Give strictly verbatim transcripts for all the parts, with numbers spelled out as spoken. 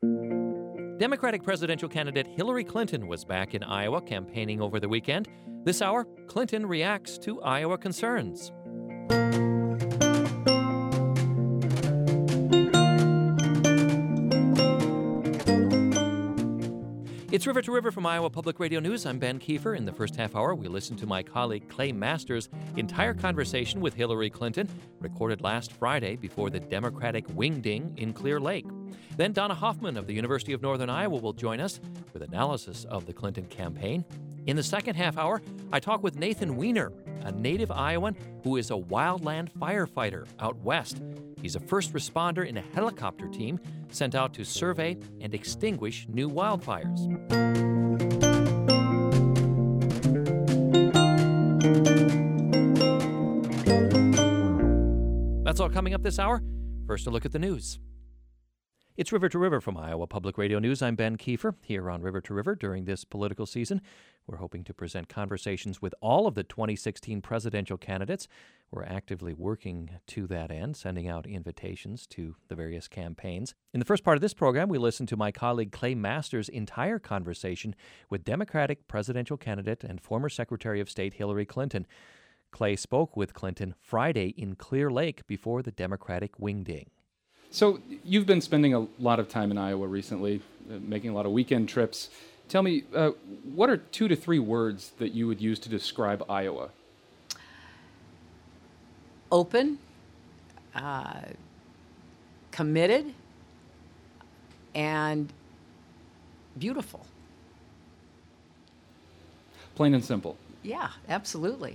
Democratic presidential candidate Hillary Clinton was back in Iowa campaigning over the weekend. This hour, Clinton reacts to Iowa concerns. It's River to River from Iowa Public Radio News. I'm Ben Kiefer. In the first half hour, we listen to my colleague Clay Masters' entire conversation with Hillary Clinton, recorded last Friday before the Democratic Wingding in Clear Lake. Then Donna Hoffman of the University of Northern Iowa will join us with analysis of the Clinton campaign. In the second half hour, I talk with Nathan Weiner, a native Iowan who is a wildland firefighter out west. He's a first responder in a helicopter team sent out to survey and extinguish new wildfires. That's all coming up this hour. First, a look at the news. It's River to River from Iowa Public Radio News. I'm Ben Kiefer, here on River to River during this political season. We're hoping to present conversations with all of the twenty sixteen presidential candidates. We're actively working to that end, sending out invitations to the various campaigns. In the first part of this program, we listen to my colleague Clay Masters' entire conversation with Democratic presidential candidate and former Secretary of State Hillary Clinton. Clay spoke with Clinton Friday in Clear Lake before the Democratic Wingding. So you've been spending a lot of time in Iowa recently, uh, making a lot of weekend trips. Tell me, uh, what are two to three words that you would use to describe Iowa? Open, uh, committed, and beautiful. Plain and simple. Yeah, absolutely.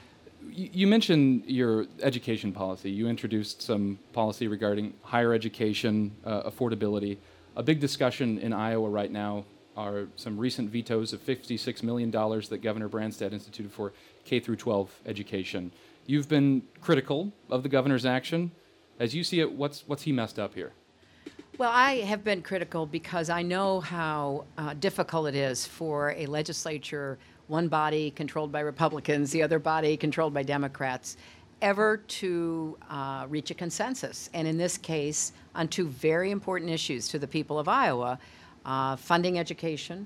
You mentioned your education policy. You introduced some policy regarding higher education, uh, affordability. A big discussion in Iowa right now are some recent vetoes of fifty-six million dollars that Governor Branstad instituted for K through twelve education. You've been critical of the governor's action. As you see it, what's what's he messed up here? Well, I have been critical because I know how uh, difficult it is for a legislature, one body controlled by Republicans, the other body controlled by Democrats, ever to uh, reach a consensus. And in this case, on two very important issues to the people of Iowa, uh, funding education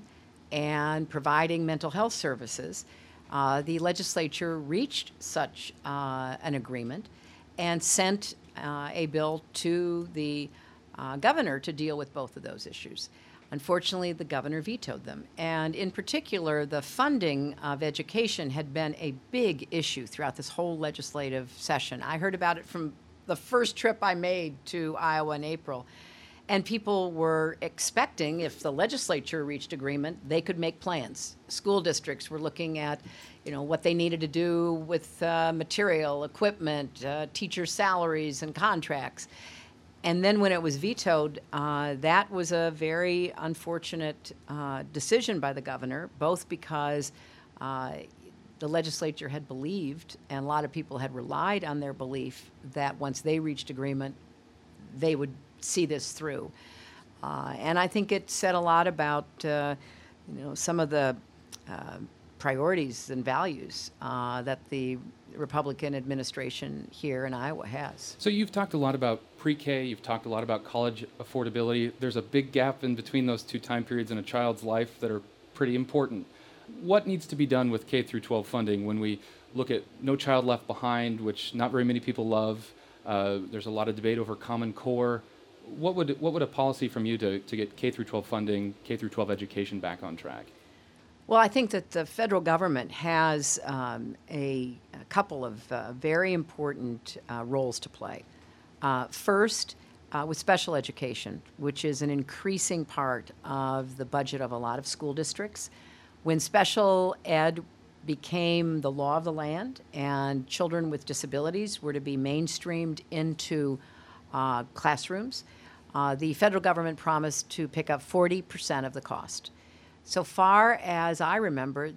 and providing mental health services, uh, the legislature reached such uh, an agreement and sent uh, a bill to the uh, governor to deal with both of those issues. Unfortunately, the governor vetoed them. And in particular, the funding of education had been a big issue throughout this whole legislative session. I heard about it from the first trip I made to Iowa in April. And people were expecting, if the legislature reached agreement, they could make plans. School districts were looking at, you know, what they needed to do with uh, material, equipment, uh, teacher salaries, and contracts. And then when it was vetoed, uh, that was a very unfortunate uh, decision by the governor, both because uh, the legislature had believed, and a lot of people had relied on their belief, that once they reached agreement, they would see this through. Uh, and I think it said a lot about, uh, you know, some of the uh, priorities and values uh, that the Republican administration here in Iowa has. So you've talked a lot about pre-K, you've talked a lot about college affordability. There's a big gap in between those two time periods in a child's life that are pretty important. What needs to be done with K through twelve funding when we look at No Child Left Behind, which not very many people love? Uh, there's a lot of debate over Common Core. What would what would a policy from you to, to get K through twelve funding, K through twelve education back on track? Well, I think that the federal government has um, a, a couple of uh, very important uh, roles to play. Uh, first, uh, with special education, which is an increasing part of the budget of a lot of school districts. When special ed became the law of the land and children with disabilities were to be mainstreamed into uh, classrooms, uh, the federal government promised to pick up forty percent of the cost. So far as I remember,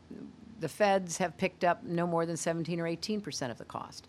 the feds have picked up no more than seventeen or eighteen percent of the cost.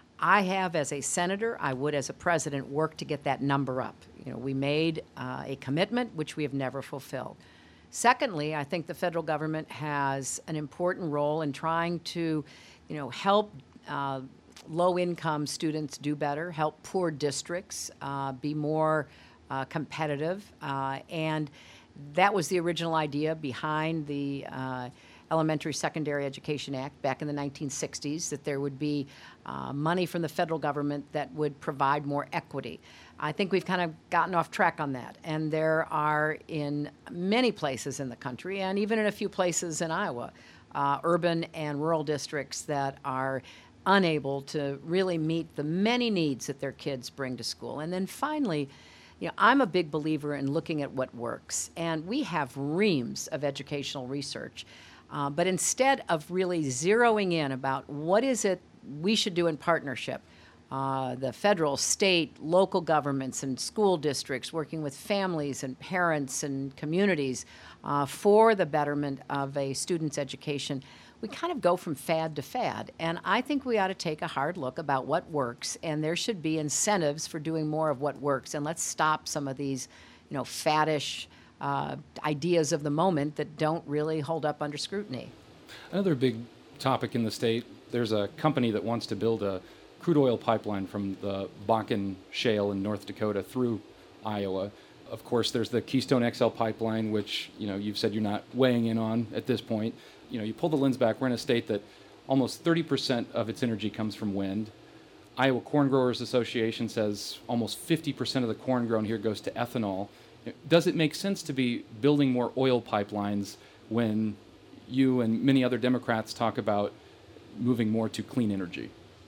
I have, as a senator, I would, as a president, work to get that number up. You know, we made uh, a commitment which we have never fulfilled. Secondly, I think the federal government has an important role in trying to, you know, help uh, low-income students do better, help poor districts uh, be more uh, competitive, uh, and that was the original idea behind the uh, Elementary Secondary Education Act back in the nineteen sixties, that there would be uh, money from the federal government that would provide more equity. I think we've kind of gotten off track on that, and there are in many places in the country, and even in a few places in Iowa, uh, urban and rural districts that are unable to really meet the many needs that their kids bring to school. And then finally, you know, I'm a big believer in looking at what works, and we have reams of educational research. Uh, but instead of really zeroing in about what is it we should do in partnership, uh, the federal, state, local governments and school districts working with families and parents and communities uh, for the betterment of a student's education, we kind of go from fad to fad. And I think we ought to take a hard look about what works, and there should be incentives for doing more of what works. And let's stop some of these, you know, faddish Uh, ideas of the moment that don't really hold up under scrutiny. Another big topic in the state, there's a company that wants to build a crude oil pipeline from the Bakken Shale in North Dakota through Iowa. Of course, there's the Keystone X L pipeline, which, you know, you've said you're not weighing in on at this point. You know, you pull the lens back, we're in a state that almost thirty percent of its energy comes from wind. Iowa Corn Growers Association says almost fifty percent of the corn grown here goes to ethanol. Does it make sense to be building more oil pipelines when you and many other Democrats talk about moving more to clean energy?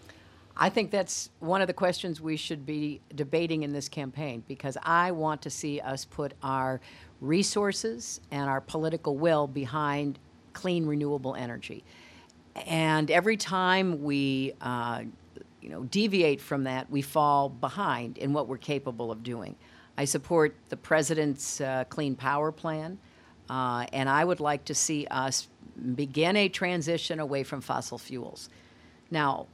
I think that's one of the questions we should be debating in this campaign, because I want to see us put our resources and our political will behind clean, renewable energy. And every time we uh, you know, deviate from that, we fall behind in what we're capable of doing. I support the president's uh, Clean Power Plan, uh, and I would like to see us begin a transition away from fossil fuels. Now,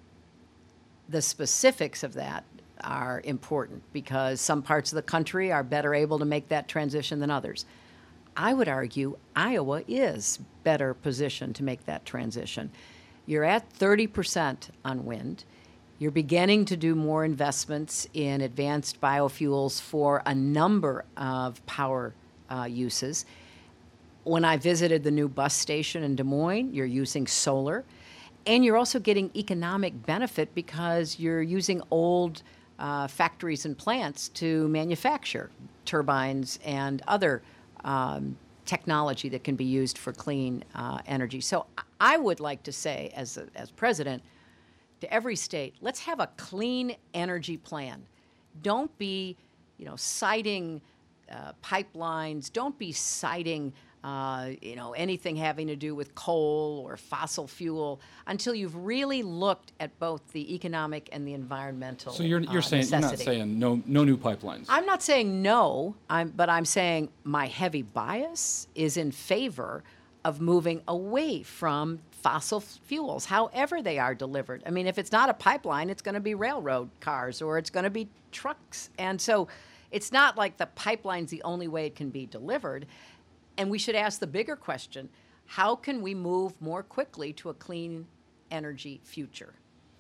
the specifics of that are important because some parts of the country are better able to make that transition than others. I would argue Iowa is better positioned to make that transition. You're at thirty percent on wind. You're beginning to do more investments in advanced biofuels for a number of power uh, uses. When I visited the new bus station in Des Moines, you're using solar. And you're also getting economic benefit because you're using old uh, factories and plants to manufacture turbines and other um, technology that can be used for clean uh, energy. So I would like to say, as, a, as president, to every state, let's have a clean energy plan. Don't be, you know, citing uh, pipelines. Don't be citing, uh, you know, anything having to do with coal or fossil fuel until you've really looked at both the economic and the environmental. So you're you're uh, saying necessity. you're not saying no no new pipelines. I'm not saying no, I'm, but I'm saying my heavy bias is in favor of moving away from fossil fuels, however they are delivered. I mean, if it's not a pipeline, it's going to be railroad cars or it's going to be trucks. And so it's not like the pipeline's the only way it can be delivered. And we should ask the bigger question, how can we move more quickly to a clean energy future?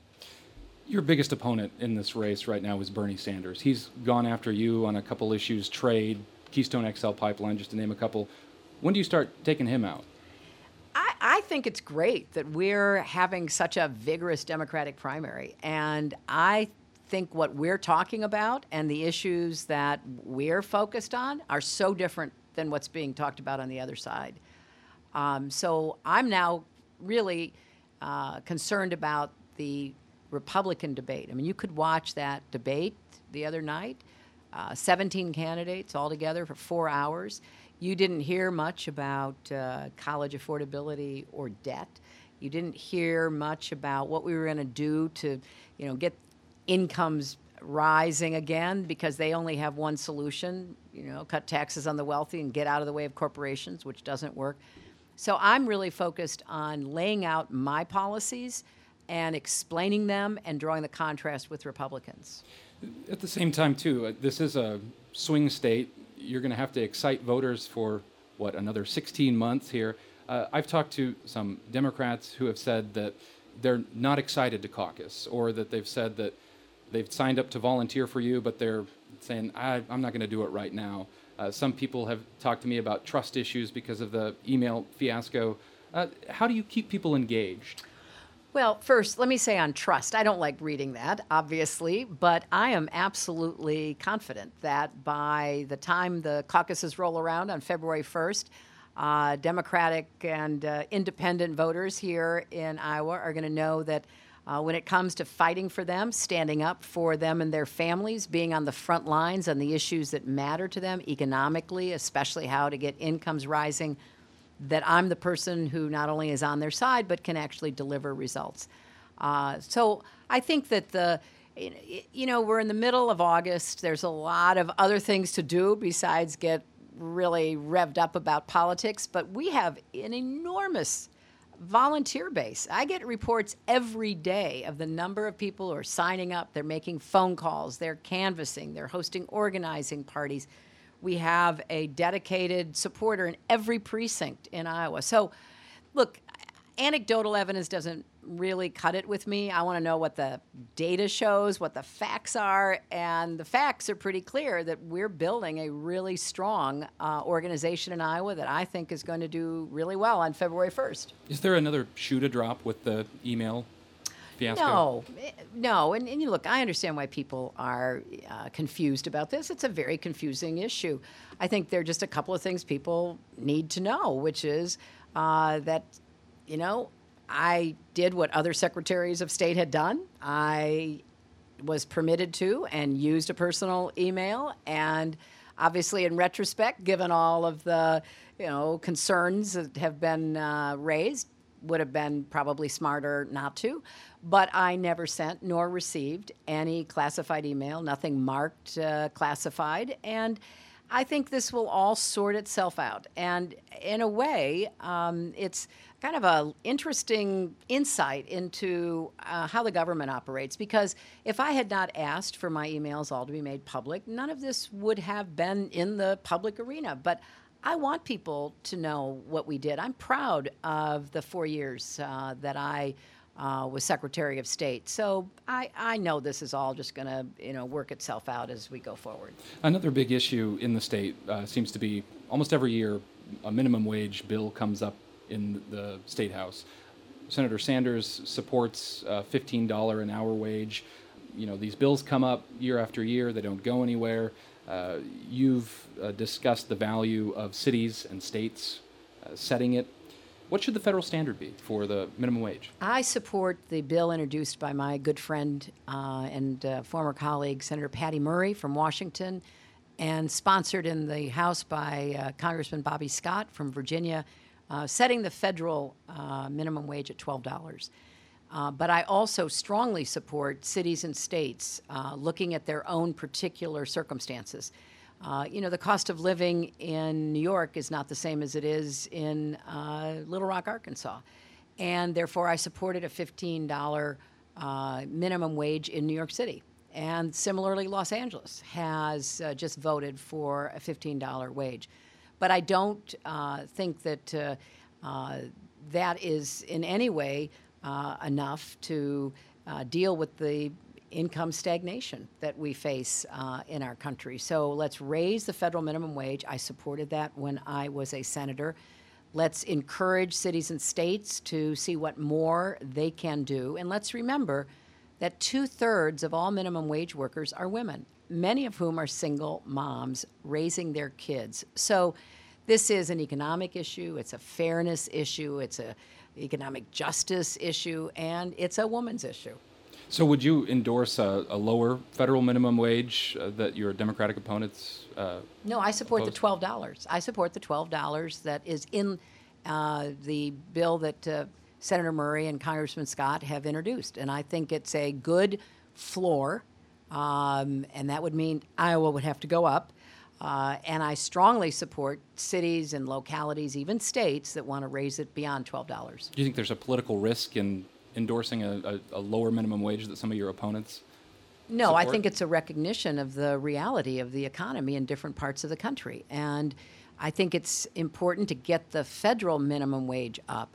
Your biggest opponent in this race right now is Bernie Sanders. He's gone after you on a couple issues, trade, Keystone X L pipeline, just to name a couple. When do you start taking him out? I, I think it's great that we're having such a vigorous Democratic primary. And I think what we're talking about and the issues that we're focused on are so different than what's being talked about on the other side. Um, so I'm now really uh, concerned about the Republican debate. I mean, you could watch that debate the other night, uh, seventeen candidates all together for four hours. You didn't hear much about uh, college affordability or debt. You didn't hear much about what we were going to do to, you know, get incomes rising again, because they only have one solution, you know, cut taxes on the wealthy and get out of the way of corporations, which doesn't work. So I'm really focused on laying out my policies and explaining them and drawing the contrast with Republicans. At the same time, too, uh, this is a swing state. You're going to have to excite voters for, what, another sixteen months here. Uh, I've talked to some Democrats who have said that they're not excited to caucus, or that they've said that they've signed up to volunteer for you, but they're saying, I, I'm not going to do it right now. Uh, some people have talked to me about trust issues because of the email fiasco. Uh, how do you keep people engaged? Well, first, let me say on trust, I don't like reading that, obviously, but I am absolutely confident that by the time the caucuses roll around on February first, uh, Democratic and uh, independent voters here in Iowa are going to know that uh, when it comes to fighting for them, standing up for them and their families, being on the front lines on the issues that matter to them economically, especially how to get incomes rising, that I'm the person who not only is on their side, but can actually deliver results. Uh, so I think that the, you know, we're in the middle of August. There's a lot of other things to do besides get really revved up about politics, but we have an enormous volunteer base. I get reports every day of the number of people who are signing up. They're making phone calls, they're canvassing, they're hosting organizing parties. We have a dedicated supporter in every precinct in Iowa. So, look, anecdotal evidence doesn't really cut it with me. I want to know what the data shows, what the facts are, and the facts are pretty clear that we're building a really strong uh, organization in Iowa that I think is going to do really well on February first. Is there another shoe to drop with the email fiasco? No, no. And, and you look, I understand why people are uh, confused about this. It's a very confusing issue. I think there are just a couple of things people need to know, which is uh, that, you know, I did what other secretaries of state had done. I was permitted to and used a personal email. And obviously, in retrospect, given all of the, you know, concerns that have been uh, raised, would have been probably smarter not to. But I never sent nor received any classified email, nothing marked uh, classified. And I think this will all sort itself out. And in a way, um, it's kind of an interesting insight into uh, how the government operates. Because if I had not asked for my emails all to be made public, none of this would have been in the public arena. But I want people to know what we did. I'm proud of the four years uh, that I uh, was Secretary of State. So I, I know this is all just going to, you know, work itself out as we go forward. Another big issue in the state uh, seems to be almost every year a minimum wage bill comes up in the State House. Senator Sanders supports a fifteen dollars an hour wage. You know, these bills come up year after year. They don't go anywhere. Uh, you've uh, discussed the value of cities and states uh, setting it. What should the federal standard be for the minimum wage? I support the bill introduced by my good friend uh, and uh, former colleague, Senator Patty Murray from Washington, and sponsored in the House by uh, Congressman Bobby Scott from Virginia, uh, setting the federal uh, minimum wage at twelve dollars. Uh, but I also strongly support cities and states uh, looking at their own particular circumstances. Uh, you know, the cost of living in New York is not the same as it is in uh, Little Rock, Arkansas. And therefore, I supported a fifteen dollars uh, minimum wage in New York City. And similarly, Los Angeles has uh, just voted for a fifteen dollars wage. But I don't uh, think that uh, uh, that is in any way uh, enough to uh, deal with the income stagnation that we face uh, in our country. So let's raise the federal minimum wage. I supported that when I was a senator. Let's encourage cities and states to see what more they can do. And let's remember that two-thirds of all minimum wage workers are women, many of whom are single moms raising their kids. So this is an economic issue, it's a fairness issue, it's an economic justice issue, and it's a woman's issue. So would you endorse a, a lower federal minimum wage uh, that your Democratic opponents uh, No, I support opposed? the twelve dollars. I support the twelve dollars that is in uh, the bill that uh, Senator Murray and Congressman Scott have introduced. And I think it's a good floor, um, and that would mean Iowa would have to go up. Uh, and I strongly support cities and localities, even states, that want to raise it beyond twelve dollars. Do you think there's a political risk in endorsing a, a, a lower minimum wage that some of your opponents No, I support? think it's a recognition of the reality of the economy in different parts of the country. And I think it's important to get the federal minimum wage up.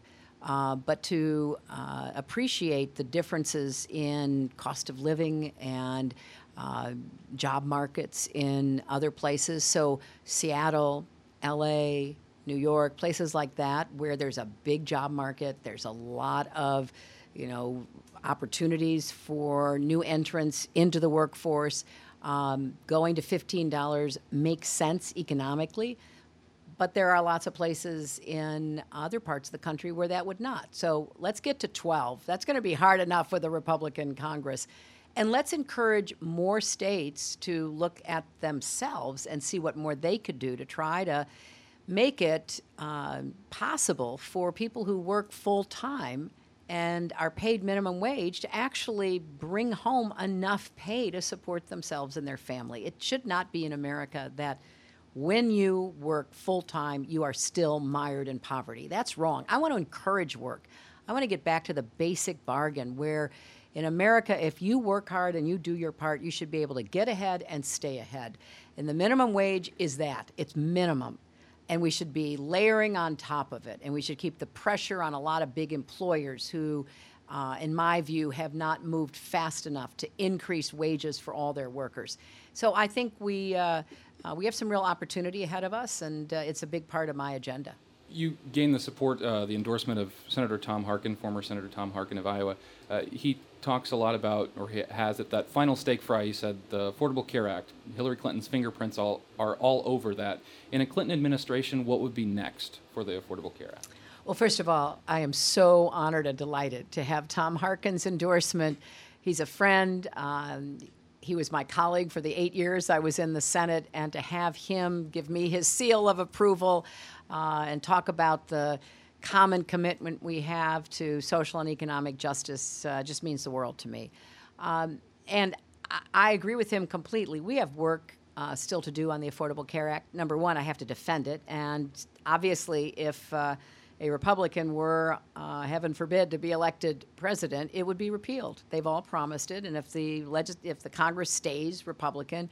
uh, but to uh, appreciate the differences in cost of living and uh, job markets in other places. So Seattle, L A, New York, places like that where there's a big job market, there's a lot of, you know, opportunities for new entrants into the workforce. Um, going to fifteen dollars makes sense economically, but there are lots of places in other parts of the country where that would not. So let's get to twelve. That's going to be hard enough with a Republican Congress. And let's encourage more states to look at themselves and see what more they could do to try to make it uh, possible for people who work full-time and are paid minimum wage to actually bring home enough pay to support themselves and their family. It should not be in America that when you work full-time, you are still mired in poverty. That's wrong. I want to encourage work. I want to get back to the basic bargain where in America, if you work hard and you do your part, you should be able to get ahead and stay ahead. And the minimum wage is that. It's minimum. And we should be layering on top of it. And we should keep the pressure on a lot of big employers who, uh, in my view, have not moved fast enough to increase wages for all their workers. So I think we, uh, uh, we have some real opportunity ahead of us, and uh, it's a big part of my agenda. You gained the support, uh, the endorsement of Senator Tom Harkin, former Senator Tom Harkin of Iowa. Uh, he talks a lot about, or he has at that final steak fry, he said the Affordable Care Act, Hillary Clinton's fingerprints all are all over that. In a Clinton administration, what would be next for the Affordable Care Act? Well, first of all, I am so honored and delighted to have Tom Harkin's endorsement. He's a friend. Um, he was my colleague for the eight years I was in the Senate, and to have him give me his seal of approval uh, and talk about the common commitment we have to social and economic justice uh, just means the world to me. Um, and I, I agree with him completely. We have work uh, still to do on the Affordable Care Act. Number one, I have to defend it. And obviously, if uh, a Republican were, uh, heaven forbid, to be elected president, it would be repealed. They've all promised it. And if the legis- if the Congress stays Republican,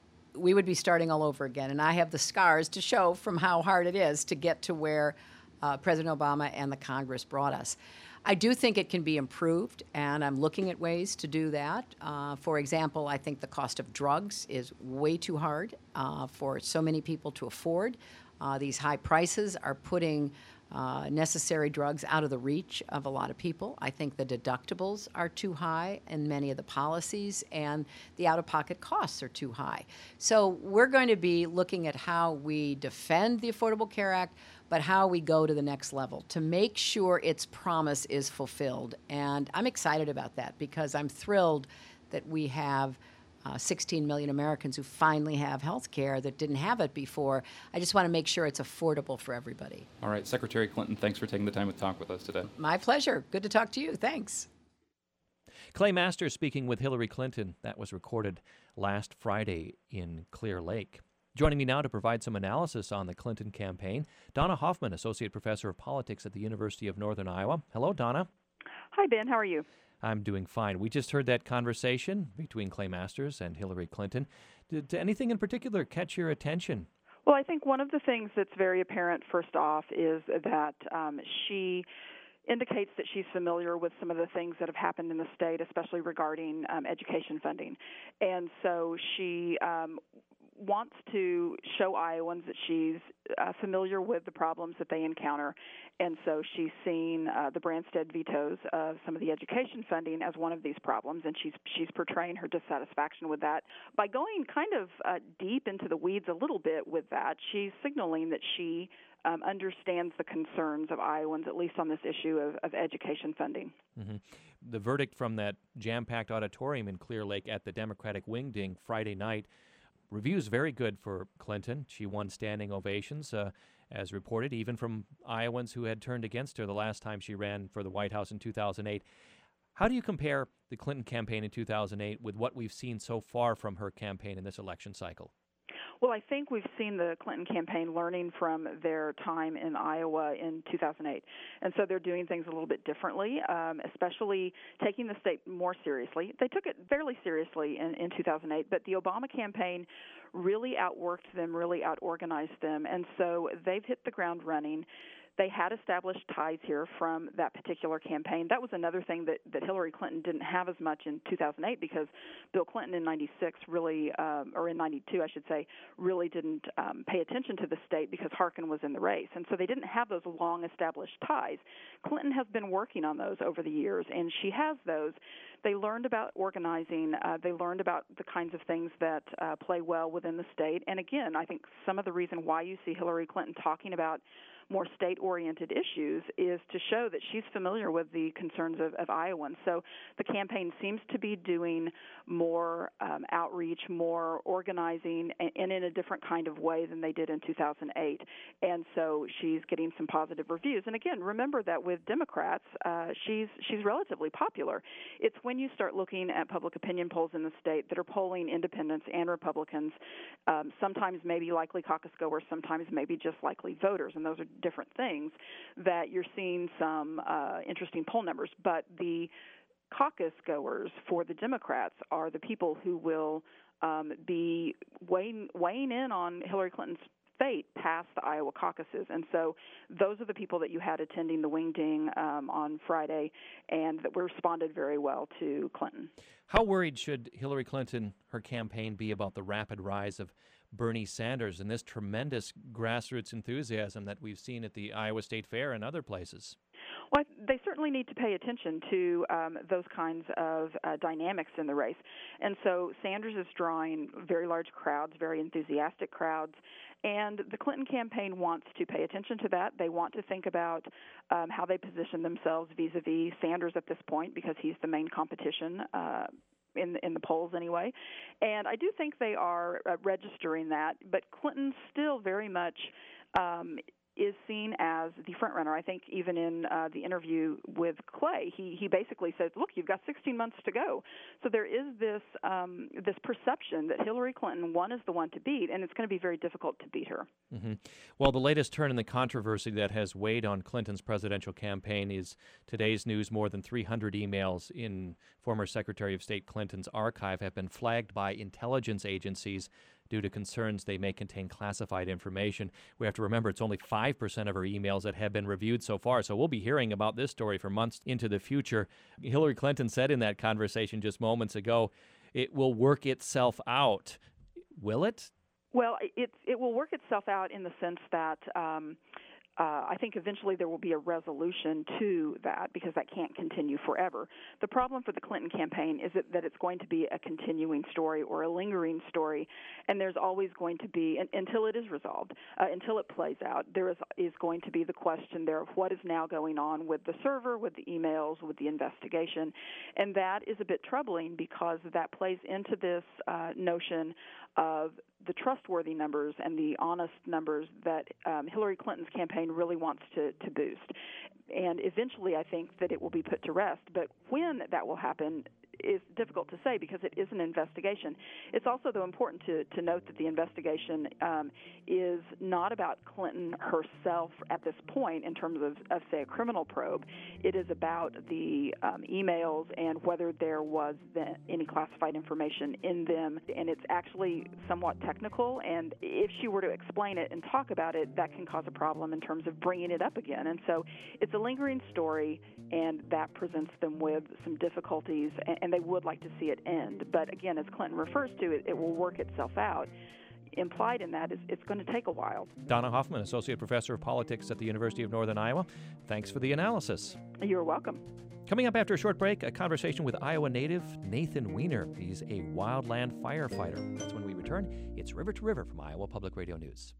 we would be starting all over again. And I have the scars to show from how hard it is to get to where Uh, President Obama and the Congress brought us. I do think it can be improved, and I'm looking at ways to do that. Uh, for example, I think the cost of drugs is way too hard uh, for so many people to afford. Uh, these high prices are putting uh, necessary drugs out of the reach of a lot of people. I think the deductibles are too high in many of the policies, and the out-of-pocket costs are too high. So we're going to be looking at how we defend the Affordable Care Act, but how we go to the next level to make sure its promise is fulfilled. And I'm excited about that because I'm thrilled that we have uh, sixteen million Americans who finally have health care that didn't have it before. I just want to make sure it's affordable for everybody. All right, Secretary Clinton, thanks for taking the time to talk with us today. My pleasure. Good to talk to you. Thanks. Clay Masters speaking with Hillary Clinton. That was recorded last Friday in Clear Lake. Joining me now to provide some analysis on the Clinton campaign, Donna Hoffman, Associate Professor of Politics at the University of Northern Iowa. Hello, Donna. Hi, Ben. How are you? I'm doing fine. We just heard that conversation between Clay Masters and Hillary Clinton. Did, did anything in particular catch your attention? Well, I think one of the things that's very apparent, first off, is that um, she indicates that she's familiar with some of the things that have happened in the state, especially regarding um, education funding. And so she um, wants to show Iowans that she's uh, familiar with the problems that they encounter. And so she's seen uh, the Branstad vetoes of some of the education funding as one of these problems, and she's she's portraying her dissatisfaction with that. By going kind of uh, deep into the weeds a little bit with that, she's signaling that she um, understands the concerns of Iowans, at least on this issue of, of education funding. Mm-hmm. The verdict from that jam-packed auditorium in Clear Lake at the Democratic Wing Ding Friday night, reviews very good for Clinton. She won standing ovations, uh, as reported, even from Iowans who had turned against her the last time she ran for the White House in two thousand eight. How do you compare the Clinton campaign in two thousand eight with what we've seen so far from her campaign in this election cycle? Well, I think we've seen the Clinton campaign learning from their time in Iowa in two thousand eight. And so they're doing things a little bit differently, um, especially taking the state more seriously. They took it fairly seriously in, in two thousand eight, but the Obama campaign really outworked them, really outorganized them. And so they've hit the ground running. They had established ties here from that particular campaign. That was another thing that, that Hillary Clinton didn't have as much in two thousand eight because Bill Clinton in ninety-six really, um, or in ninety-two, I should say, really didn't um, pay attention to the state because Harkin was in the race. And so they didn't have those long-established ties. Clinton has been working on those over the years, and she has those. They learned about organizing. Uh, they learned about the kinds of things that uh, play well within the state. And again, I think some of the reason why you see Hillary Clinton talking about more state-oriented issues is to show that she's familiar with the concerns of, of Iowans. So the campaign seems to be doing more um, outreach, more organizing, and, and in a different kind of way than they did in two thousand eight. And so she's getting some positive reviews. And again, remember that with Democrats, uh, she's she's relatively popular. It's when you start looking at public opinion polls in the state that are polling independents and Republicans, um, sometimes maybe likely caucus goers, sometimes maybe just likely voters, and those are different things, that you're seeing some uh, interesting poll numbers. But the caucus goers for the Democrats are the people who will um, be weighing, weighing in on Hillary Clinton's fate past the Iowa caucuses. And so those are the people that you had attending the Wing Ding um, on Friday and that responded very well to Clinton. How worried should Hillary Clinton, her campaign, be about the rapid rise of Bernie Sanders and this tremendous grassroots enthusiasm that we've seen at the Iowa State Fair and other places? Well, they certainly need to pay attention to um, those kinds of uh, dynamics in the race. And so Sanders is drawing very large crowds, very enthusiastic crowds, and the Clinton campaign wants to pay attention to that. They want to think about um, how they position themselves vis-a-vis Sanders at this point because he's the main competition uh in the, in the polls anyway. And I do think they are uh, registering that, but Clinton still very much um, is seen as the front runner. I think even in uh, the interview with Clay, he he basically said, look, you've got sixteen months to go. So there is this um, this perception that Hillary Clinton, one, is the one to beat, and it's going to be very difficult to beat her. Mm-hmm. Well, the latest turn in the controversy that has weighed on Clinton's presidential campaign is today's news. More than three hundred emails in former Secretary of State Clinton's archive have been flagged by intelligence agencies due to concerns they may contain classified information. We have to remember it's only five percent of her emails that have been reviewed so far, so we'll be hearing about this story for months into the future. Hillary Clinton said in that conversation just moments ago, it will work itself out. Will it? Well, it, it will work itself out in the sense that um, Uh, I think eventually there will be a resolution to that because that can't continue forever. The problem for the Clinton campaign is that, that it's going to be a continuing story or a lingering story, and there's always going to be, and, until it is resolved, uh, until it plays out, there is, is going to be the question there of what is now going on with the server, with the emails, with the investigation, and that is a bit troubling because that plays into this uh, notion of the trustworthy numbers and the honest numbers that um, Hillary Clinton's campaign really wants to, to boost. And eventually I think that it will be put to rest. But when that will happen is difficult to say because it is an investigation. It's also, though, important to, to note that the investigation um, is not about Clinton herself at this point in terms of, of say, a criminal probe. It is about the um, emails and whether there was the, any classified information in them. And it's actually somewhat technical, and if she were to explain it and talk about it, that can cause a problem in terms of bringing it up again. And so it's a lingering story, and that presents them with some difficulties, and, and they would like to see it end. But again, as Clinton refers to it, it will work itself out. Implied in that is it's going to take a while. Donna Hoffman, Associate Professor of Politics at the University of Northern Iowa. Thanks for the analysis. You're welcome. Coming up after a short break, a conversation with Iowa native Nathan Weiner. He's a wildland firefighter. That's when we return. It's River to River from Iowa Public Radio News.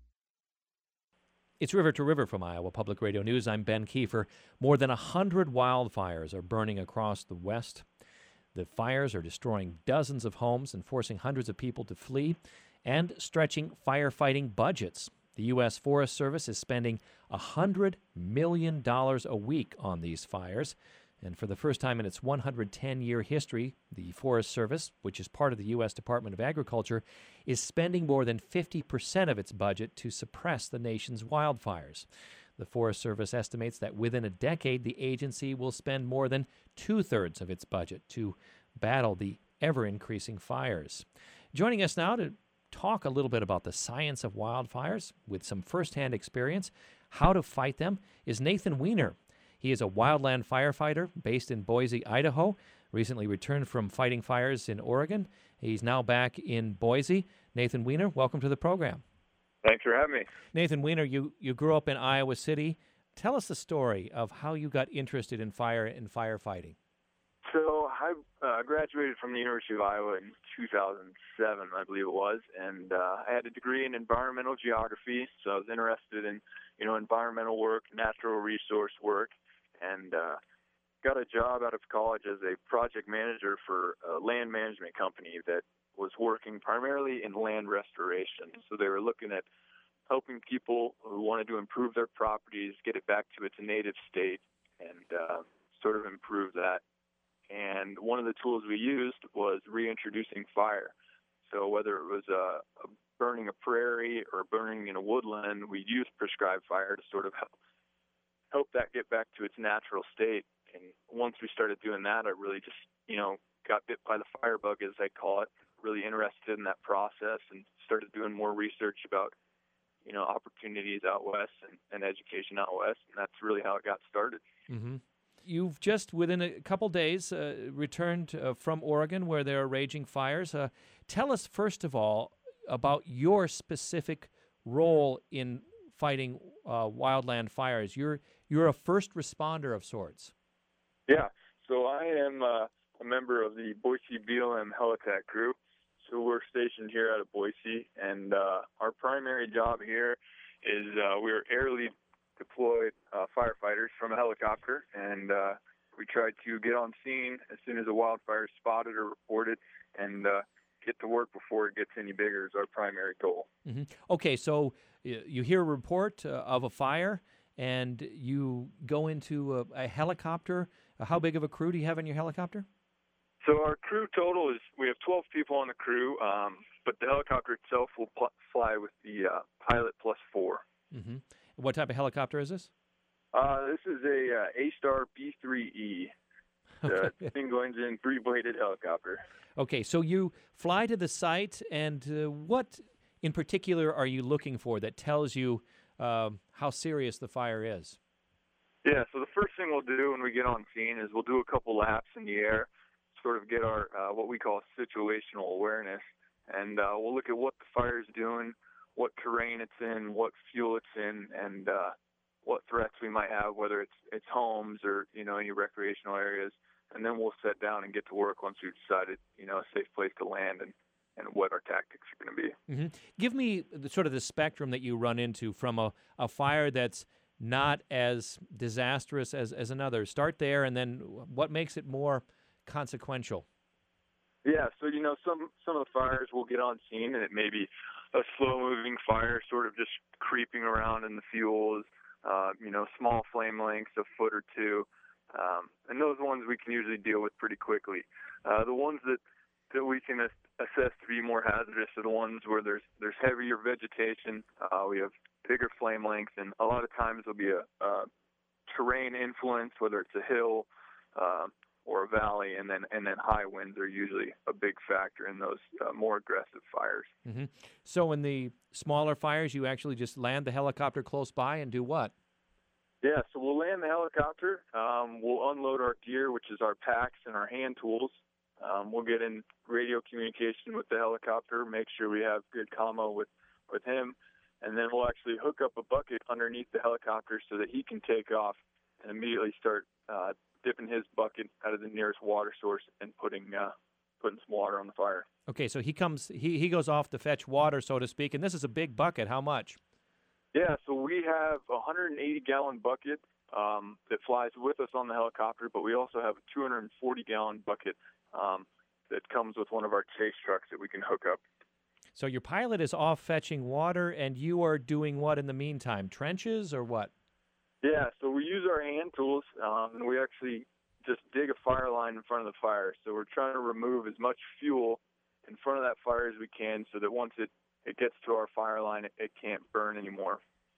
It's River to River from Iowa Public Radio News. I'm Ben Kiefer. More than one hundred wildfires are burning across the West. The fires are destroying dozens of homes and forcing hundreds of people to flee and stretching firefighting budgets. The U S Forest Service is spending one hundred million dollars a week on these fires. And for the first time in its one hundred ten year history, the Forest Service, which is part of the U S Department of Agriculture, is spending more than fifty percent of its budget to suppress the nation's wildfires. The Forest Service estimates that within a decade, the agency will spend more than two-thirds of its budget to battle the ever-increasing fires. Joining us now to talk a little bit about the science of wildfires with some firsthand experience, how to fight them, is Nathan Weiner. He is a wildland firefighter based in Boise, Idaho, recently returned from fighting fires in Oregon. He's now back in Boise. Nathan Weiner, welcome to the program. Thanks for having me. Nathan Weiner, you, you grew up in Iowa City. Tell us the story of how you got interested in fire and firefighting. So I uh, graduated from the University of Iowa in two thousand seven, I believe it was, and uh, I had a degree in environmental geography, so I was interested in, you know, environmental work, natural resource work, and uh, got a job out of college as a project manager for a land management company that was working primarily in land restoration. So they were looking at helping people who wanted to improve their properties, get it back to its native state, and uh, sort of improve that. And one of the tools we used was reintroducing fire. So whether it was uh, burning a prairie or burning in a woodland, we used prescribed fire to sort of help, help that get back to its natural state. And once we started doing that, I really just, you know, got bit by the fire bug, as I call it, really interested in that process and started doing more research about, you know, opportunities out west and, and education out west. And that's really how it got started. Mm-hmm. You've just, within a couple days, uh, returned uh, from Oregon where there are raging fires. Uh, tell us, first of all, about your specific role in fighting uh, wildland fires. You're you're a first responder of sorts. Yeah, so I am uh, a member of the Boise B L M Helitack crew. So we're stationed here out of Boise, and uh, our primary job here is uh, we're air lead deployed uh, firefighters from a helicopter, and uh, we try to get on scene as soon as a wildfire is spotted or reported, and uh, get to work before it gets any bigger is our primary goal. Mm-hmm. Okay, so you hear a report uh, of a fire, and you go into a, a helicopter. Uh, how big of a crew do you have in your helicopter? So our crew total is, we have twelve people on the crew, um, but the helicopter itself will pl- fly with the uh, pilot plus four. Mm-hmm. What type of helicopter is this? Uh, this is a uh, A-Star B three E, Okay. uh, single-engine, three-bladed helicopter. Okay, so you fly to the site, and uh, what in particular are you looking for that tells you uh, how serious the fire is? Yeah, so the first thing we'll do when we get on scene is we'll do a couple laps in the air, sort of get our uh, what we call situational awareness, and uh, we'll look at what the fire's doing, what terrain it's in, what fuel it's in, and uh, what threats we might have, whether it's it's homes or, you know, any recreational areas. And then we'll sit down and get to work once we've decided, you know, a safe place to land and, and what our tactics are going to be. Mm-hmm. Give me the, sort of the spectrum that you run into from a, a fire that's not as disastrous as, as another. Start there, and then what makes it more consequential? Yeah, so, you know, some, some of the fires will get on scene, and it may be a slow-moving fire, sort of just creeping around in the fuels, uh, you know, small flame lengths, a foot or two. Um, and those ones we can usually deal with pretty quickly. Uh, the ones that, that we can ass- assess to be more hazardous are the ones where there's there's heavier vegetation, uh, we have bigger flame lengths, and a lot of times there'll be a, a terrain influence, whether it's a hill uh, or a valley, and then and then high winds are usually a big factor in those uh, more aggressive fires. Mm-hmm. So in the smaller fires, you actually just land the helicopter close by and do what? Yeah, so we'll land the helicopter, um, we'll unload our gear, which is our packs and our hand tools. Um, we'll get in radio communication with the helicopter, make sure we have good commo with, with him, and then we'll actually hook up a bucket underneath the helicopter so that he can take off and immediately start uh, dipping his bucket out of the nearest water source and putting uh, putting some water on the fire. Okay, so he comes, he, he goes off to fetch water, so to speak, and this is a big bucket. How much? Yeah, so we have a one hundred eighty gallon bucket um, that flies with us on the helicopter, but we also have a two hundred forty gallon bucket um, that comes with one of our chase trucks that we can hook up. So your pilot is off fetching water, and you are doing what in the meantime? Trenches or what? Yeah, so we use our hand tools, um, and we actually just dig a fire line in front of the fire. So we're trying to remove as much fuel in front of that fire as we can so that once it it gets to our fire line, it, it can't burn anymore.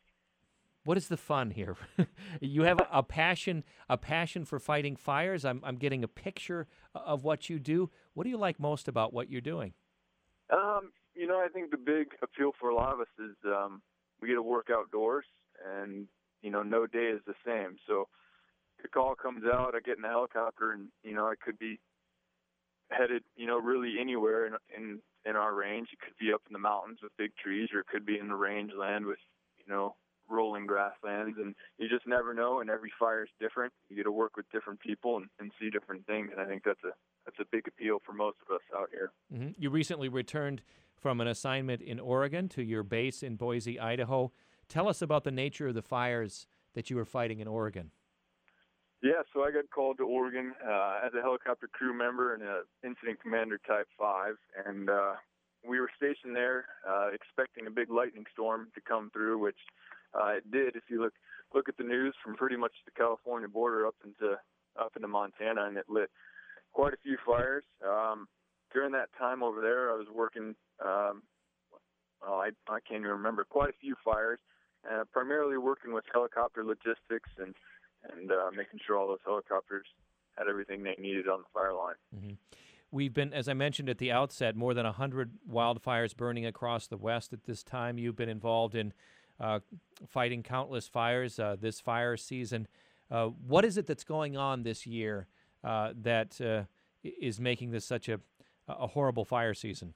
What is the fun here? You have a, a passion, a passion for fighting fires. I'm, I'm getting a picture of what you do. What do you like most about what you're doing? Um, you know, I think the big appeal for a lot of us is um, we get to work outdoors, and, you know, no day is the same. So the call comes out, I get in a helicopter, and, you know, I could be headed, you know, really anywhere in, in, in our range. It could be up in the mountains with big trees, or it could be in the rangeland with, you know, rolling grasslands, and you just never know, and every fire is different. You get to work with different people and, and see different things, and I think that's a that's a big appeal for most of us out here. Mm-hmm. You recently returned from an assignment in Oregon to your base in Boise, Idaho. Tell us about the nature of the fires that you were fighting in Oregon. Yeah, so I got called to Oregon uh, as a helicopter crew member and an incident commander type five, and uh, we were stationed there uh, expecting a big lightning storm to come through, which uh, it did. If you look look at the news, from pretty much the California border up into up into Montana, and it lit quite a few fires. Um, during that time over there, I was working, um, well, I, I can't even remember, quite a few fires, uh, primarily working with helicopter logistics and, and uh, making sure all those helicopters had everything they needed on the fire line. Mm-hmm. We've been, as I mentioned at the outset, more than one hundred wildfires burning across the West at this time. You've been involved in uh, fighting countless fires uh, this fire season. Uh, what is it that's going on this year uh, that uh, is making this such a, a horrible fire season?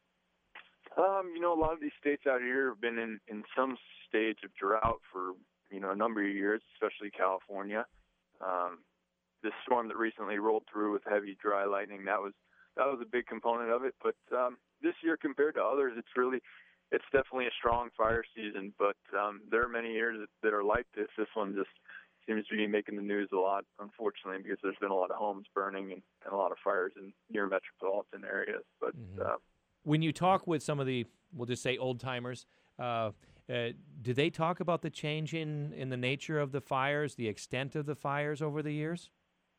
Um, you know, a lot of these states out here have been in, in some stage of drought for, you know, a number of years, especially California. Um, this storm that recently rolled through with heavy dry lightning, that was that was a big component of it. But um, this year, compared to others, it's really, it's definitely a strong fire season. But um, there are many years that, that are like this. This one just seems to be making the news a lot, unfortunately, because there's been a lot of homes burning and, and a lot of fires in near metropolitan areas. But Mm-hmm. uh, when you talk with some of the, we'll just say old timers, uh, uh, do they talk about the change in, in the nature of the fires, the extent of the fires over the years?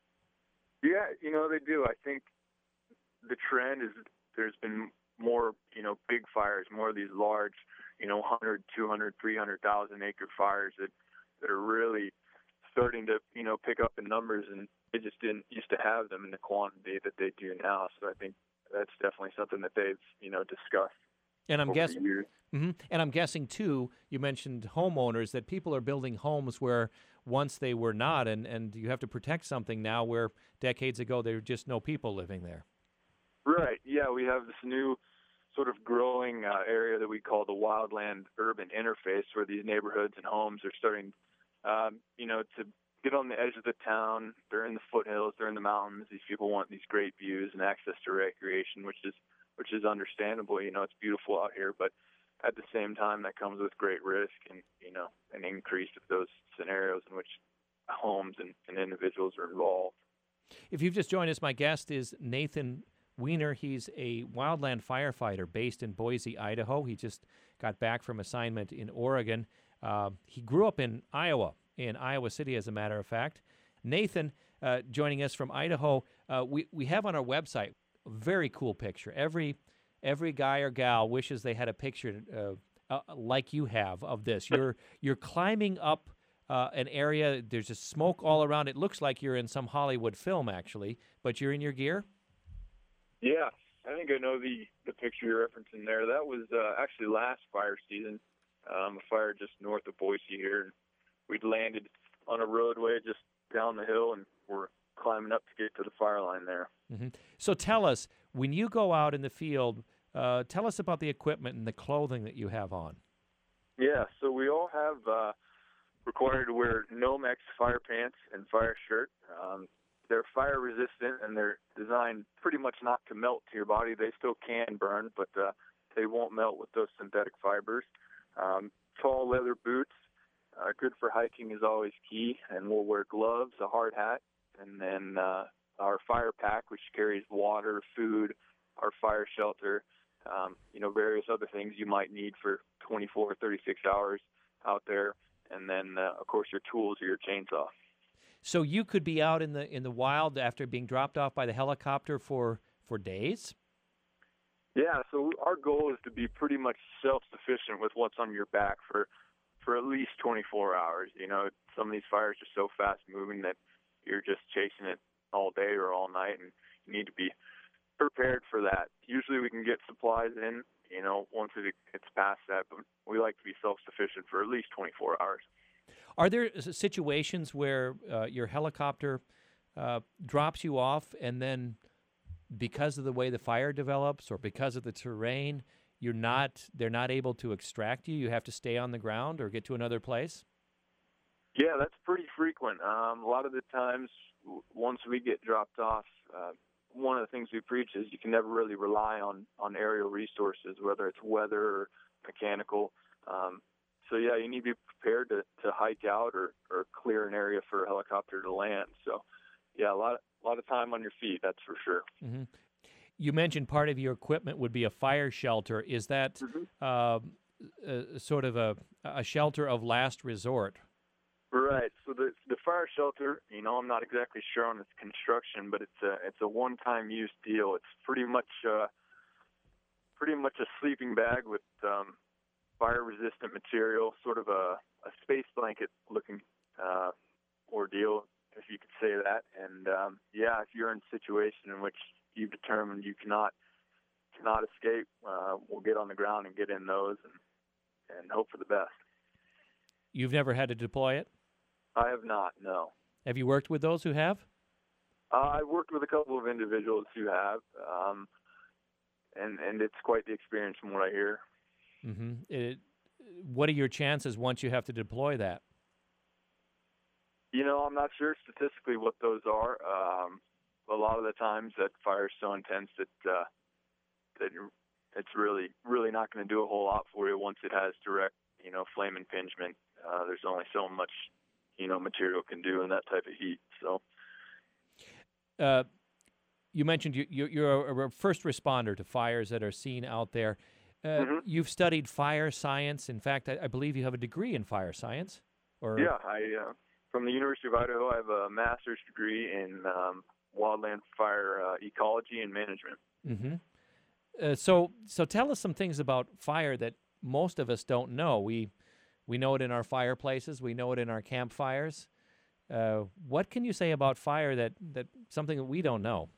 yeah, you know, they do. I think the trend is there's been more, you know, big fires, more of these large, you know, one hundred, two hundred, three hundred thousand acre fires that, that are really starting to, you know, pick up in numbers, and they just didn't used to have them in the quantity that they do now. So I think that's definitely something that they've, you know, discussed. And I'm over guessing, the years. mm-hmm. and I'm guessing too. You mentioned homeowners, that people are building homes where once they were not, and, and you have to protect something now where decades ago there were just no people living there. Right. Yeah, we have this new sort of growing uh, area that we call the wildland urban interface, where these neighborhoods and homes are starting, um, you know, to get on the edge of the town. They're in the foothills, they're in the mountains. These people want these great views and access to recreation, which is which is understandable. You know, it's beautiful out here, but at the same time, that comes with great risk and, you know, an increase of those scenarios in which homes and, and individuals are involved. If you've just joined us, my guest is Nathan Weiner. He's a wildland firefighter based in Boise, Idaho. He just got back from assignment in Oregon. Uh, he grew up in Iowa, in Iowa City, as a matter of fact. Nathan, uh, joining us from Idaho, uh, we, we have on our website a very cool picture. Every every guy or gal wishes they had a picture uh, uh, like you have of this. You're you're climbing up uh, an area. There's just smoke all around. It looks like you're in some Hollywood film, actually, but you're in your gear? Yeah, I think I know the, the picture you're referencing there. That was uh, actually last fire season, um, a fire just north of Boise here. We'd landed on a roadway just down the hill, and we're climbing up to get to the fire line there. Mm-hmm. So tell us, when you go out in the field, uh, tell us about the equipment and the clothing that you have on. Yeah, so we all have uh, required to wear Nomex fire pants and fire shirt. Um, they're fire resistant, and they're designed pretty much not to melt to your body. They still can burn, but uh, they won't melt with those synthetic fibers. Um, tall leather boots, uh, good for hiking, is always key, and we'll wear gloves, a hard hat, and then uh, our fire pack, which carries water, food, our fire shelter, um, you know, various other things you might need for twenty-four or thirty-six hours out there, and then, uh, of course, your tools or your chainsaw. So you could be out in the in the wild after being dropped off by the helicopter for, for days? Yeah, so our goal is to be pretty much self-sufficient with what's on your back for for at least twenty-four hours. You know, some of these fires are so fast-moving that you're just chasing it all day or all night, and you need to be prepared for that. Usually we can get supplies in, you know, once it gets past that. But we like to be self-sufficient for at least twenty-four hours. Are there s- situations where uh, your helicopter uh, drops you off and then because of the way the fire develops or because of the terrain, you're not they're not able to extract you? You have to stay on the ground or get to another place? Yeah, that's pretty frequent. Um, a lot of the times, w- once we get dropped off, uh, one of the things we preach is you can never really rely on, on aerial resources, whether it's weather or mechanical. Um, so, yeah, you need to be prepared to, to hike out or, or clear an area for a helicopter to land. So, yeah, a lot, a lot of time on your feet, that's for sure. Mm-hmm. You mentioned part of your equipment would be a fire shelter. Is that Mm-hmm. uh, uh, sort of a, a shelter of last resort? Right. So the the fire shelter, you know, I'm not exactly sure on its construction, but it's a it's a one-time use deal. It's pretty much uh, pretty much a sleeping bag with um, fire-resistant material, sort of a, a space blanket looking uh, ordeal, if you could say that. And um, yeah, if you're in a situation in which you've determined you cannot cannot escape, uh, we'll get on the ground and get in those and and hope for the best. You've never had to deploy it? I have not, no. Have you worked with those who have? Uh, I've worked with a couple of individuals who have, um, and and it's quite the experience from what I hear. Mm-hmm. It, what are your chances once you have to deploy that? You know, I'm not sure statistically what those are. Um, a lot of the times that fire is so intense that uh, that it's really really not going to do a whole lot for you once it has direct, you know, flame impingement. Uh, there's only so much, you know, material can do in that type of heat. So, uh, you mentioned you, you, you're a first responder to fires that are seen out there. Uh, mm-hmm. You've studied fire science. In fact, I, I believe you have a degree in fire science. Or yeah, I uh, from the University of Idaho, I have a master's degree in um, wildland fire uh, ecology and management. Mm-hmm. Uh, so, so tell us some things about fire that most of us don't know. We we know it in our fireplaces. We know it in our campfires. Uh, what can you say about fire that, that something that we don't know?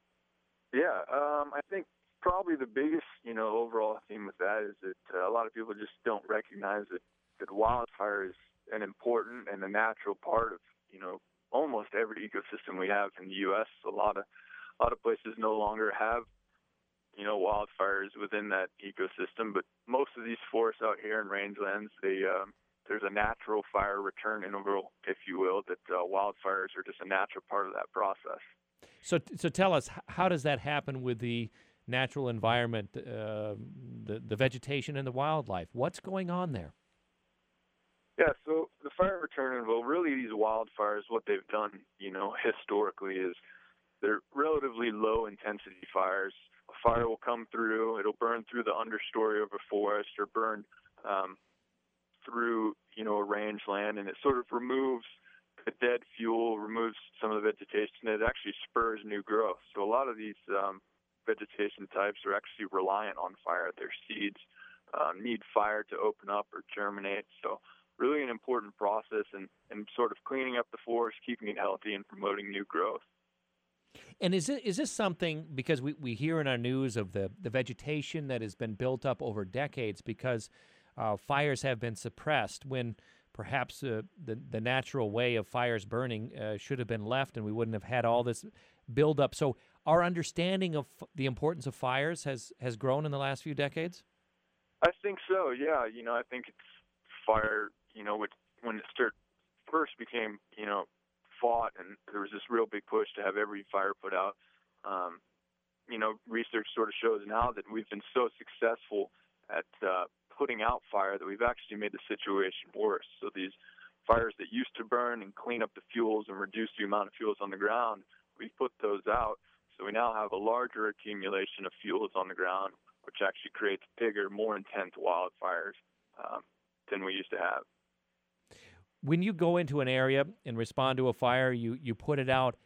Yeah, um, I think probably the biggest, you know, overall theme with that is that uh, a lot of people just don't recognize that, that wildfire is an important and a natural part of, you know, almost every ecosystem we have in the U S. A lot of a lot of places no longer have, you know, wildfires within that ecosystem, but most of these forests out here in rangelands, they um, there's a natural fire return interval, if you will, that uh, wildfires are just a natural part of that process. So, so tell us, how does that happen with the natural environment, uh, the the vegetation and the wildlife? What's going on there? Yeah, so the fire return interval, really these wildfires, what they've done, you know, historically is they're relatively low intensity fires. A fire will come through, it'll burn through the understory of a forest or burn um, through, you know, a rangeland, and it sort of removes the dead fuel, removes some of the vegetation, and it actually spurs new growth. So a lot of these um, vegetation types are actually reliant on fire. Their seeds um, need fire to open up or germinate. So really an important process in, in sort of cleaning up the forest, keeping it healthy, and promoting new growth. And is it is this something, because we, we hear in our news of the, the vegetation that has been built up over decades because uh, fires have been suppressed when perhaps uh, the, the natural way of fires burning uh, should have been left and we wouldn't have had all this buildup. So our understanding of f- the importance of fires has, has grown in the last few decades? I think so, yeah. You know, I think it's fire, you know, which, when it start, first became, you know, fought, and there was this real big push to have every fire put out. Um, you know, research sort of shows now that we've been so successful at uh, putting out fire that we've actually made the situation worse. So these fires that used to burn and clean up the fuels and reduce the amount of fuels on the ground, we've put those out. So we now have a larger accumulation of fuels on the ground, which actually creates bigger, more intense wildfires um, than we used to have. When you go into an area and respond to a fire, you, you put it out.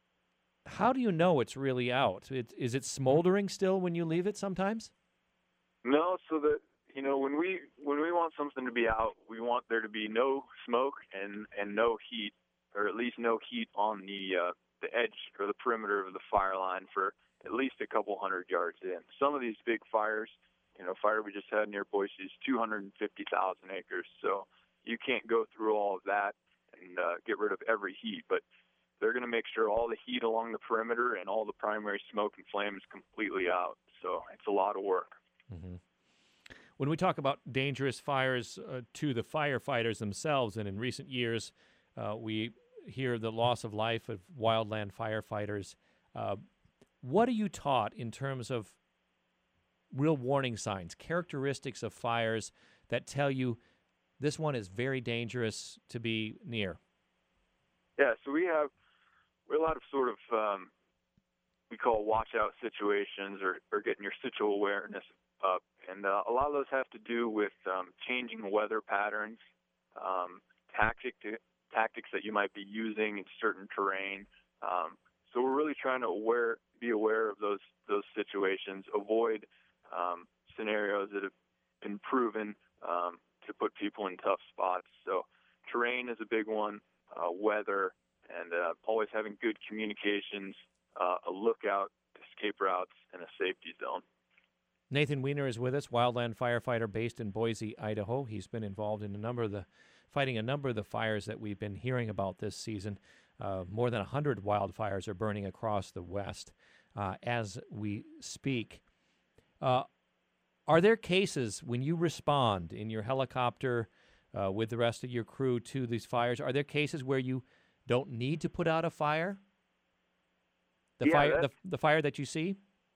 How do you know it's really out? It, is it smoldering still when you leave it sometimes? No, so that, you know, when we when we want something to be out, we want there to be no smoke and, and no heat, or at least no heat on the uh, the edge or the perimeter of the fire line for at least a couple hundred yards in. Some of these big fires, you know, fire we just had near Boise is two hundred fifty thousand acres. So you can't go through all of that and uh, get rid of every heat, but they're going to make sure all the heat along the perimeter and all the primary smoke and flame is completely out. So it's a lot of work. Mm-hmm. When we talk about dangerous fires uh, to the firefighters themselves, and in recent years, uh, we hear the loss of life of wildland firefighters. Uh, what are you taught in terms of real warning signs, characteristics of fires that tell you this one is very dangerous to be near? Yeah, so we have we have a lot of sort of um, we call watch out situations, or, or getting your situational awareness up. And uh, a lot of those have to do with um, changing weather patterns, um, tactic to, tactics that you might be using in certain terrain. Um, so we're really trying to aware, be aware of those those situations, avoid um, scenarios that have been proven um, to put people in tough spots. So terrain is a big one, uh, weather, and uh, always having good communications, uh, a lookout, escape routes, and a safety zone. Nathan Weiner is with us, wildland firefighter based in Boise, Idaho. He's been involved in a number of the, fighting a number of the fires that we've been hearing about this season. Uh, more than one hundred wildfires are burning across the West uh, as we speak. Uh, are there cases when you respond in your helicopter uh, with the rest of your crew to these fires, are there cases where you don't need to put out a fire? The yeah, fire, the, the fire that you see?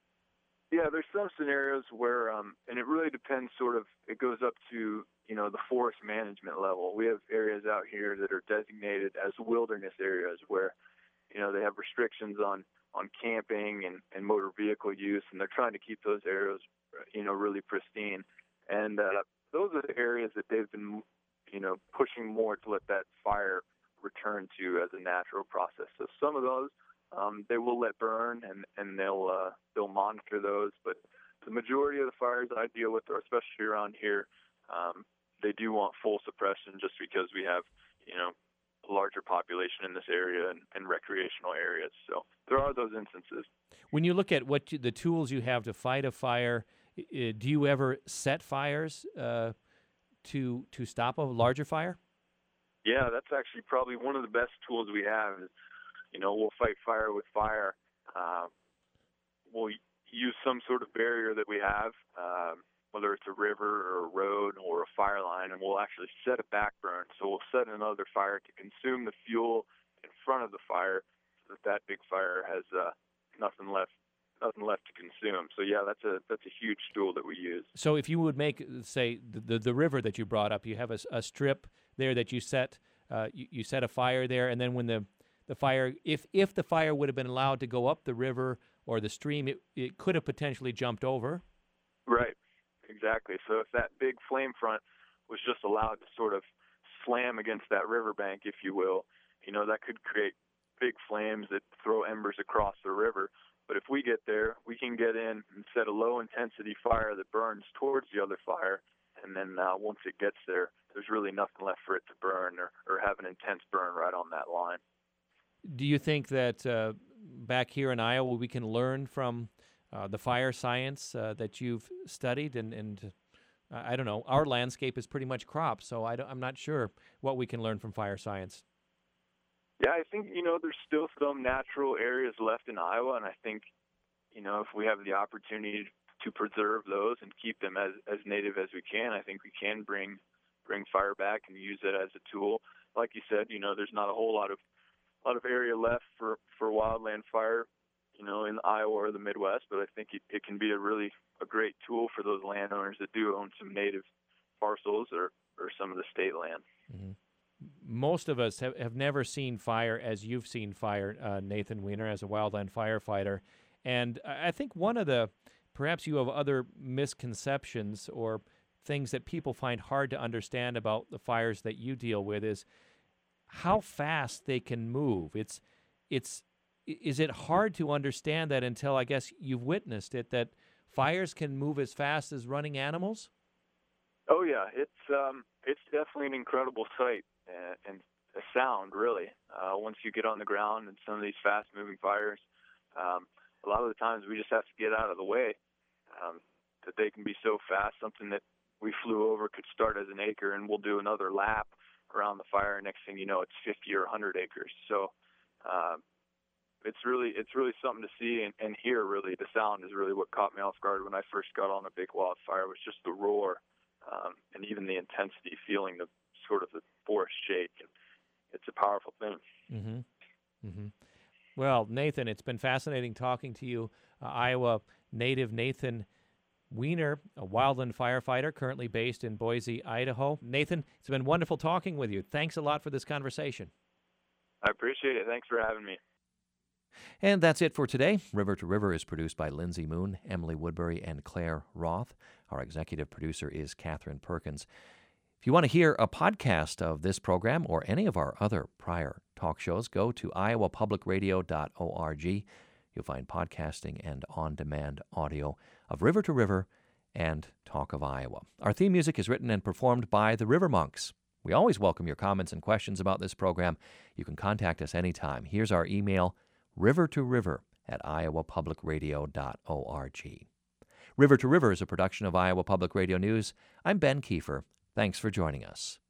Yeah, there's some scenarios where, um, and it really depends sort of, it goes up to, you know, the forest management level. We have areas out here that are designated as wilderness areas where, you know, they have restrictions on, on camping and, and motor vehicle use, and they're trying to keep those areas, you know, really pristine. And uh, those are the areas that they've been, you know, pushing more to let that fire return to as a natural process. So some of those, Um, they will let burn, and and they'll uh, they'll monitor those. But the majority of the fires I deal with, or especially around here, um, they do want full suppression, just because we have, you know, a larger population in this area and, and recreational areas. So there are those instances. When you look at what you, the tools you have to fight a fire, uh, do you ever set fires uh, to to stop a larger fire? Yeah, that's actually probably one of the best tools we have. Is, You know, we'll fight fire with fire. Uh, we'll use some sort of barrier that we have, um, whether it's a river or a road or a fire line, and we'll actually set a back burn. So we'll set another fire to consume the fuel in front of the fire, so that that big fire has uh, nothing left, nothing left to consume. So yeah, that's a that's a huge tool that we use. So if you would make, say, the the, the river that you brought up, you have a, a strip there that you set, uh, you, you set a fire there, and then when the The fire, if if the fire would have been allowed to go up the river or the stream, it, it could have potentially jumped over. Right, exactly. So if that big flame front was just allowed to sort of slam against that riverbank, if you will, you know, that could create big flames that throw embers across the river. But if we get there, we can get in and set a low-intensity fire that burns towards the other fire, and then uh, once it gets there, there's really nothing left for it to burn or, or have an intense burn right on that line. Do you think that uh, back here in Iowa we can learn from uh, the fire science uh, that you've studied? And, and uh, I don't know, our landscape is pretty much crops, so I don't, I'm not sure what we can learn from fire science. Yeah, I think, you know, there's still some natural areas left in Iowa, and I think, you know, if we have the opportunity to preserve those and keep them as, as native as we can, I think we can bring bring fire back and use it as a tool. Like you said, you know, there's not a whole lot of A lot of area left for, for wildland fire, you know, in Iowa or the Midwest, but I think it, it can be a really a great tool for those landowners that do own some native parcels or, or some of the state land. Mm-hmm. Most of us have, have never seen fire as you've seen fire, uh, Nathan Weiner, as a wildland firefighter. And I think one of the, perhaps you have other misconceptions or things that people find hard to understand about the fires that you deal with is how fast they can move. It's, it's, is it hard to understand that until I guess you've witnessed it, that fires can move as fast as running animals? Oh yeah, it's um, it's definitely an incredible sight and, and a sound, really. Uh, once you get on the ground in some of these fast-moving fires, um, a lot of the times we just have to get out of the way. Um, that they can be so fast. Something that we flew over could start as an acre, and we'll do another lap around the fire. Next thing you know, it's fifty or one hundred acres. So uh, it's really it's really something to see and, and hear. Really, the sound is really what caught me off guard when I first got on a big wildfire. Was just the roar um, and even the intensity, feeling the sort of the forest shake. It's a powerful thing. Mm-hmm. Mm-hmm. Well, Nathan, it's been fascinating talking to you. Uh, Iowa native Nathan Weiner, a wildland firefighter currently based in Boise, Idaho. Nathan, it's been wonderful talking with you. Thanks a lot for this conversation. I appreciate it. Thanks for having me. And that's it for today. River to River is produced by Lindsay Moon, Emily Woodbury, and Claire Roth. Our executive producer is Catherine Perkins. If you want to hear a podcast of this program or any of our other prior talk shows, go to iowa public radio dot org. You'll find podcasting and on-demand audio of River to River and Talk of Iowa. Our theme music is written and performed by the River Monks. We always welcome your comments and questions about this program. You can contact us anytime. Here's our email, river to river at iowa public radio dot org. River to River is a production of Iowa Public Radio News. I'm Ben Kiefer. Thanks for joining us.